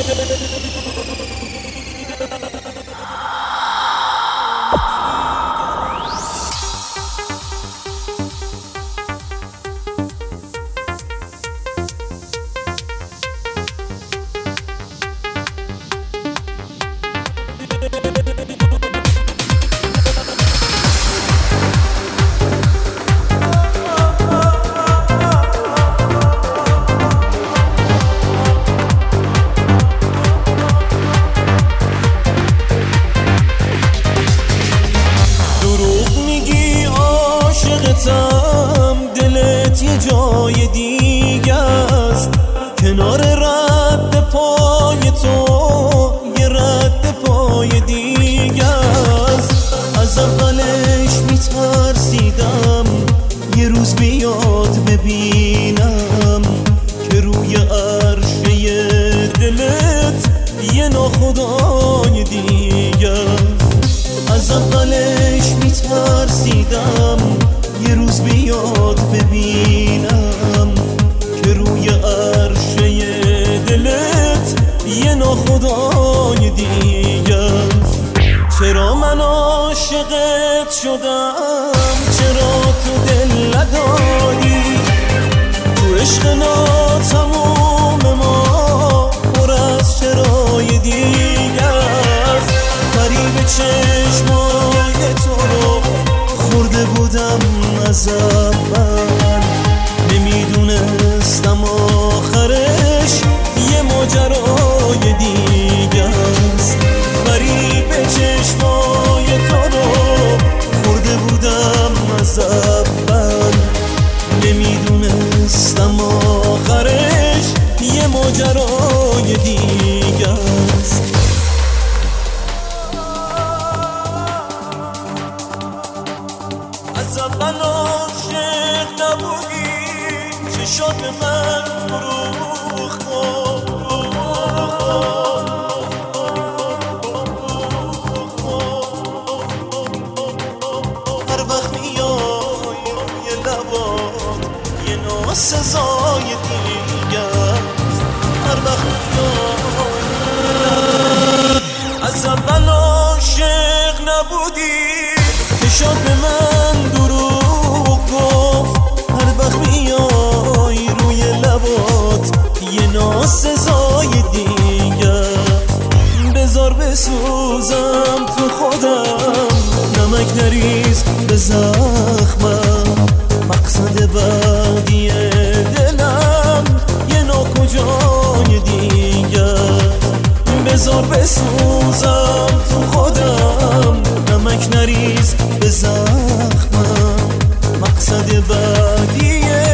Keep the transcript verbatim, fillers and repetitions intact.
دلت یه جای دیگه است، کنار رد پای تو یه رد پای دیگه است. از اولش میترسیدم یه روز بیاد ببینم که روی عرشه دلت یه ناخدای دیگه است. از اولش میترسیدم یه روز بیاد ببینم که روی عرشه دلت یه ناخدای دیگه است. چرا من عاشقت شدم، چرا تو دل نداری؟ تو عشق ناتموم ما پر از چرای دیگه است. فریب چشمای تو رو خورده بودم از اول، نمیدونستم آخرش یه ماجرای دیگه است. فریب چشمای تو رو خورده بودم از اول، نمیدونستم آخرش یه ماجرای دیگه است. از اول عاشق نبودی، چشات من فروخت. هر وقت میای یه لبات یه ناسزای دیگه است. هر وقت میای از اول عاشق نبودی، چشات به من دروغ گفت. هر وقت میای روی لبات یه ناسزای دیگه. بذار بسوزم تو خودم، نمک نریز به زخمم. مقصد بعدی دلم یه ناکجای دیگه. بذار بسوزم تو خودم، نمک نریز به زخمم. مقصد بعدیه